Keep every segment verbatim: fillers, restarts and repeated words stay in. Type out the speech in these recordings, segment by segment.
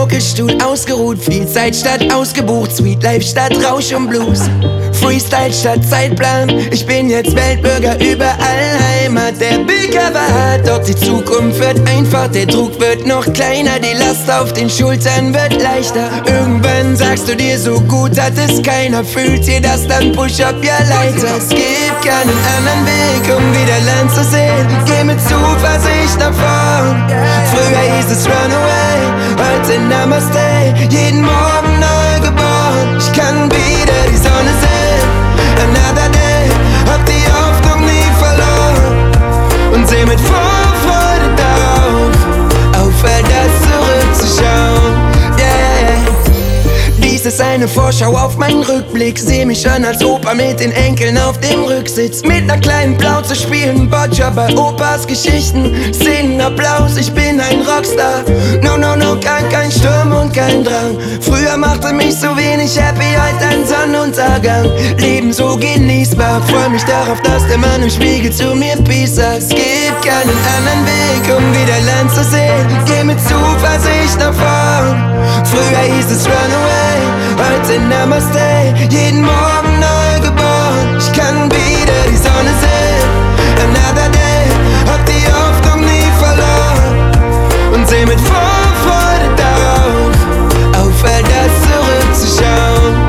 Schaukelstuhl ausgeruht, viel Zeit statt ausgebucht, Sweet Life statt Rausch und Blues, Freestyle statt Zeitplan. Ich bin jetzt Weltbürger, überall Heimat. Der Bildcover hat, doch die Zukunft wird einfach. Der Druck wird noch kleiner, die Last auf den Schultern wird leichter. Irgendwann sagst du dir, so gut hat es keiner. Fühlt ihr das, dann push up, ja Leiter. Es gibt keinen anderen Weg, um wieder Land zu sehen. Geh mit Zuversicht nach vorn. Früher hieß es Runaway, heute Namaste. Jeden Morgen neu geboren. Ich kann wieder die Sonne sehen. Another day, hab die Hoffnung nie verloren und seh mit Vorfreude darauf, aufhört das zurückzuschauen. Yeah. Dies ist eine Vorschau auf meinen Rückblick. Seh mich an als Opa mit den Enkeln auf dem Rücksitz. Mit ner kleinen Plauze spielen Boccia bei Opas Geschichten. Szenen Applaus, ich bin ein Rockstar. No, no, no, kein, kein Sturm und kein Drang. Früher machte mich so wenig happy, heute ein Sonnenuntergang. Leben so genießbar, freu mich darauf, dass der Mann im Spiegel zu mir Peace sagt. Es gibt keinen anderen Weg, um wieder Land zu sehen. Geh mit Zuversicht nach vorn. Früher hieß es Runaway, heute Namaste. Jeden Morgen neu geboren. Ich kann wieder die Sonne sehen. Another day, hab die Hoffnung nie verloren und seh mit Vorfreude darauf, aufhört das zurückzuschauen.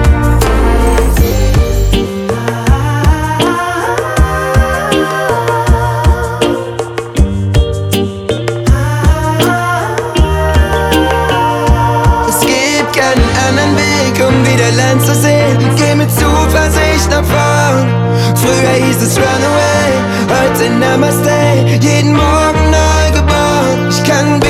Um wieder Land zu sehen, geh mit Zuversicht nach vorn. Früher hieß es Runaway, heute Namaste. Jeden Morgen neu geboren. Ich kann